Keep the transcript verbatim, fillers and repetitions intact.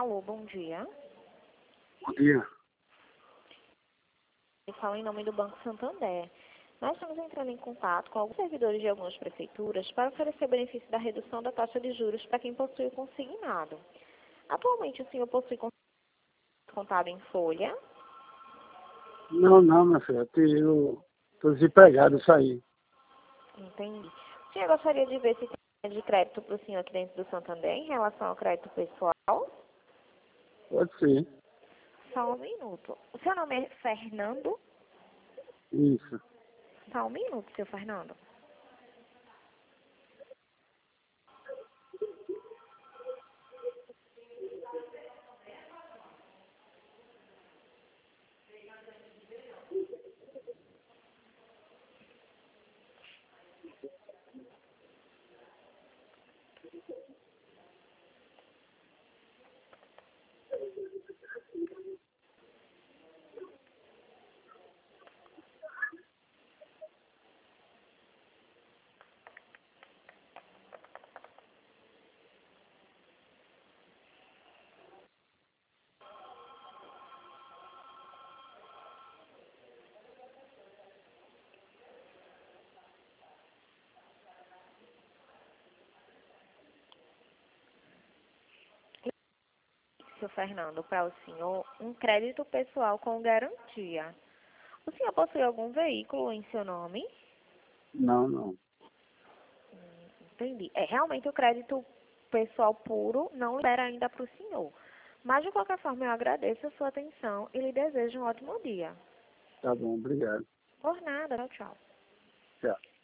Alô, bom dia. Bom dia. Eu falo em nome do Banco Santander. Nós estamos entrando em contato com alguns servidores de algumas prefeituras para oferecer benefício da redução da taxa de juros para quem possui o consignado. Atualmente, o senhor possui contado em folha? Não, não, minha filha. Eu estou desempregado, eu saí. Entendi. O senhor gostaria de ver se tem de crédito para o senhor aqui dentro do Santander em relação ao crédito pessoal? Pode ser. Só um minuto. O seu nome é Fernando? Isso. Só um minuto, seu Fernando. Seu Fernando, para o senhor, um crédito pessoal com garantia. O senhor possui algum veículo em seu nome? Não, não. Entendi. É, realmente o crédito pessoal puro não libera ainda para o senhor. Mas, de qualquer forma, eu agradeço a sua atenção e lhe desejo um ótimo dia. Tá bom, obrigado. Por nada, tchau, tchau. Tchau.